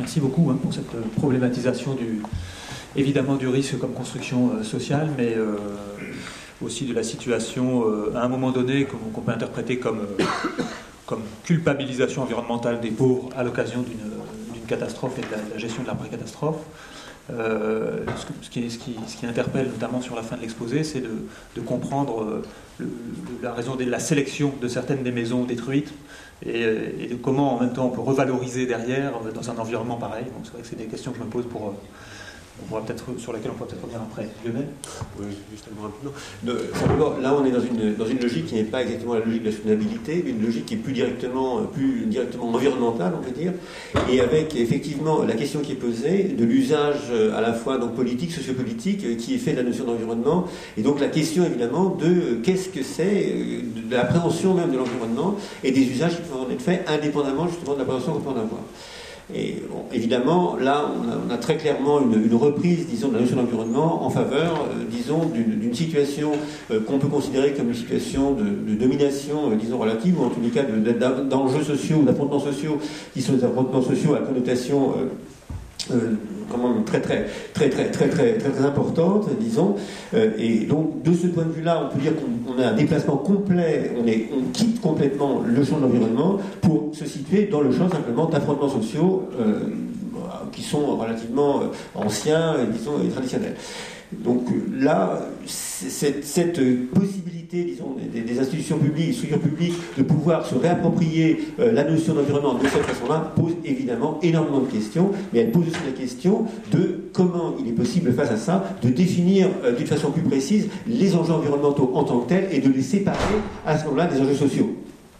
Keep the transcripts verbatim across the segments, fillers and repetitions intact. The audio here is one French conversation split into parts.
Merci beaucoup hein, pour cette problématisation du, évidemment du risque comme construction euh, sociale, mais euh, aussi de la situation euh, à un moment donné qu'on qu'on peut interpréter comme, euh, comme culpabilisation environnementale des pauvres à l'occasion d'une catastrophe et de la, de la gestion de l'après-catastrophe. Euh, ce, qui, ce, qui, ce qui interpelle notamment sur la fin de l'exposé, c'est de, de comprendre euh, le, la raison de la sélection de certaines des maisons détruites et, et de comment en même temps on peut revaloriser derrière dans un environnement pareil. Donc c'est vrai que c'est des questions que je me pose pour... On pourra peut-être, sur laquelle on pourra peut-être revenir après. Lionel ? Oui, juste rapidement. De, simplement, là, on est dans une, dans une logique qui n'est pas exactement la logique de la soutenabilité, mais une logique qui est plus directement, plus directement environnementale, on peut dire, et avec effectivement la question qui est posée de l'usage à la fois donc, politique, sociopolitique, qui est fait de la notion d'environnement, et donc la question évidemment de qu'est-ce que c'est, de l'appréhension même de l'environnement, et des usages qui peuvent en être faits indépendamment justement de l'appréhension qu'on peut en avoir. Et bon, évidemment, là, on a, on a très clairement une, une reprise, disons, de la notion d'environnement en faveur, euh, disons, d'une situation euh, qu'on peut considérer comme une situation de, de domination, euh, disons, relative, ou en tous les cas d'enjeux sociaux ou d'affrontements sociaux, qui sont des affrontements sociaux à connotation euh, euh, comment, très, très, très, très, très, très, très, très importante, disons. Euh, et donc, de ce point de vue-là, on peut dire qu'on a un déplacement complet, on, est, on quitte complètement le champ de l'environnement pour se situer dans le champ simplement d'affrontements sociaux euh, qui sont relativement anciens, disons, et traditionnels. Donc là, cette, cette possibilité, disons, des, des institutions publiques, des structures publiques, de pouvoir se réapproprier euh, la notion d'environnement de cette façon-là, pose évidemment énormément de questions, mais elle pose aussi la question de comment il est possible, face à ça, de définir euh, d'une façon plus précise les enjeux environnementaux en tant que tels et de les séparer à ce moment-là des enjeux sociaux.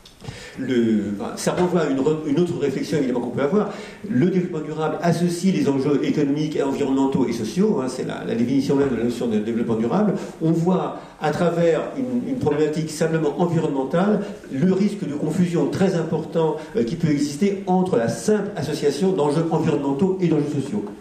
Le, ben, ça renvoie à une, une autre réflexion évidemment qu'on peut avoir. Le développement durable associe les enjeux économiques, environnementaux et sociaux, hein, c'est la, la définition même de la notion de développement durable. On voit à travers une, une problématique simplement environnementale le risque de confusion très important euh, qui peut exister entre la simple association d'enjeux environnementaux et d'enjeux sociaux.